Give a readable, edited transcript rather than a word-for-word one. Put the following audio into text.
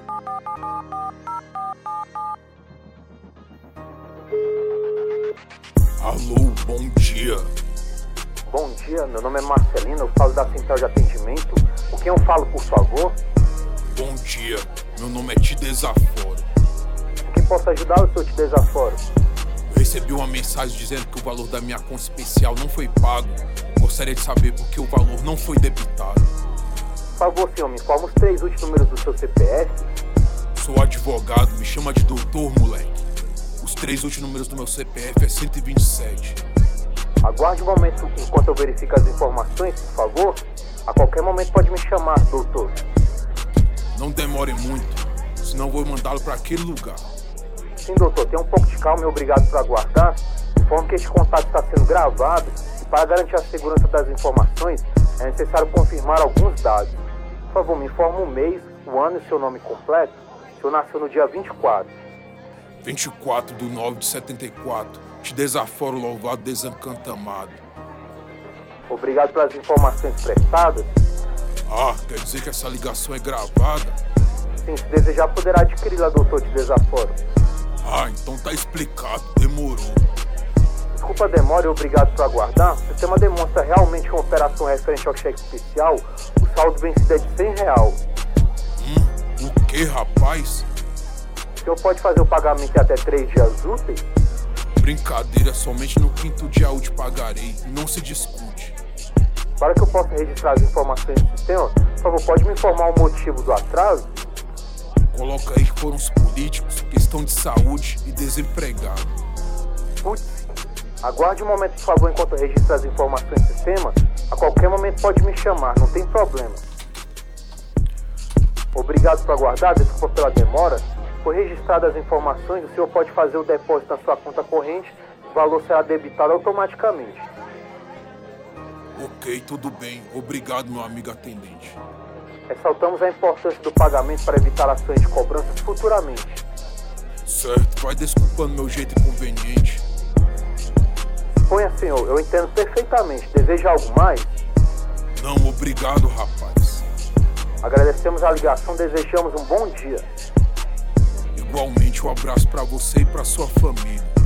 Alô, bom dia. Bom dia, meu nome é Marcelino, eu falo da central de atendimento. Com quem eu falo, por favor? Bom dia, meu nome é Te Desaforo. Com quem posso ajudar, eu Te Desaforo? Eu recebi uma mensagem dizendo que o valor da minha conta especial não foi pago. Gostaria de saber por que o valor não foi debitado. Por favor, senhor, me informa os 3 últimos números do seu CPF. Sou advogado, me chama de doutor, moleque. Os 3 últimos números do meu CPF é 127. Aguarde um momento enquanto eu verifico as informações, por favor. A qualquer momento pode me chamar, doutor. Não demore muito, senão eu vou mandá-lo para aquele lugar. Sim, doutor, tenha um pouco de calma e obrigado por aguardar. Informo que este contato está sendo gravado e para garantir a segurança das informações é necessário confirmar alguns dados. Por favor, me informe o mês, o ano e seu nome completo. O senhor nasceu no dia 24. 24/9/74. Te desaforo, louvado, desencantamado. Obrigado pelas informações prestadas. Ah, quer dizer que essa ligação é gravada? Sim, se desejar poderá adquiri-la, doutor, Te Desaforo. Ah, então tá explicado, demorou. Desculpa a demora e obrigado por aguardar. O sistema demonstra realmente uma operação referente ao cheque especial. O saldo vencido é de R$100. O que, rapaz? O senhor pode fazer o pagamento em até 3 dias úteis? Brincadeira, somente no 5º dia útil pagarei, e não se discute. Para que eu possa registrar as informações do sistema, por favor, pode me informar o motivo do atraso? Coloca aí que foram os políticos, questão de saúde e desempregado. Putz, aguarde um momento, por favor, enquanto eu registro as informações do sistema. A qualquer momento pode me chamar, não tem problema. Obrigado por aguardar, desculpa pela demora. Por registradas as informações, o senhor pode fazer o depósito na sua conta corrente, o valor será debitado automaticamente. Ok, tudo bem. Obrigado, meu amigo atendente. Ressaltamos a importância do pagamento para evitar ações de cobranças futuramente. Certo, vai desculpando meu jeito inconveniente. Ponha, senhor, eu entendo perfeitamente. Deseja algo mais? Não, obrigado, rapaz. Agradecemos a ligação, desejamos um bom dia. Igualmente, um abraço pra você e pra sua família.